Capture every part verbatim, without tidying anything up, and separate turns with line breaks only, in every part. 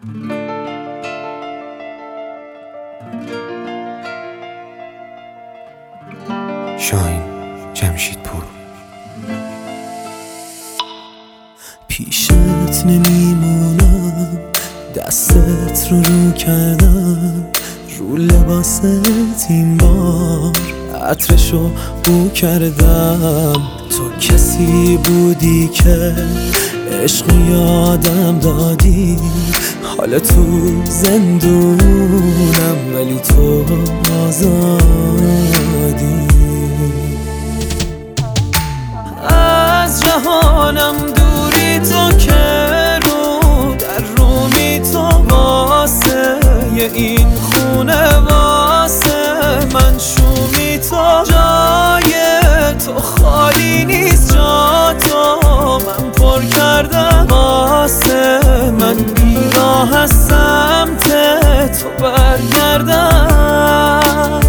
شاهین جمشیدپور.
پیشت نمیمونم، دستت رو رو کردم، رو لباست این بار عطرشو بو کردم. تو کسی بودی که عشق یادم دادی، حالا تو زندونم ولی تو آزادی. از جهانم دوری تو که رو در رومی تو، واسه این خونه واسه من شومی تو. جای تو خالی نیست، جا تو من پر کردم، واسه من بیراه از سمت تو برگردم.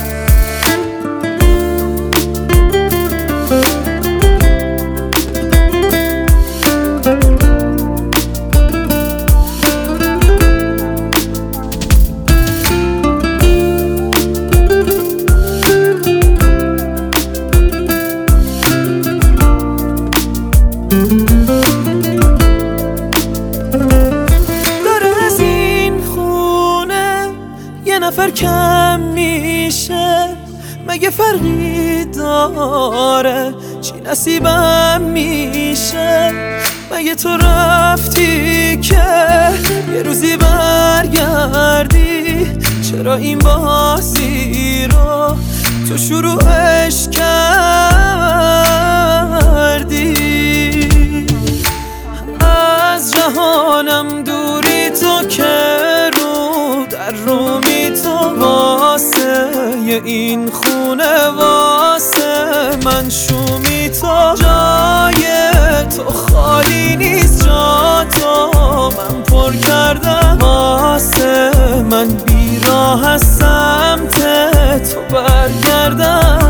داره از این خونه یه نفر کم میشه، مگه فرقی داره چی نصیبم میشه؟ مگه تو رفتی که یه روزی برگردی؟ چرا این بازی رو تو شروعش کردی؟ از جهانم دوری تو که رو در رومی تو، واسه این خونه واسه من شومی تو. جای تو خالی نیست، جا تو من پر کردم، واسه من بیراه از سمت تو برگردم.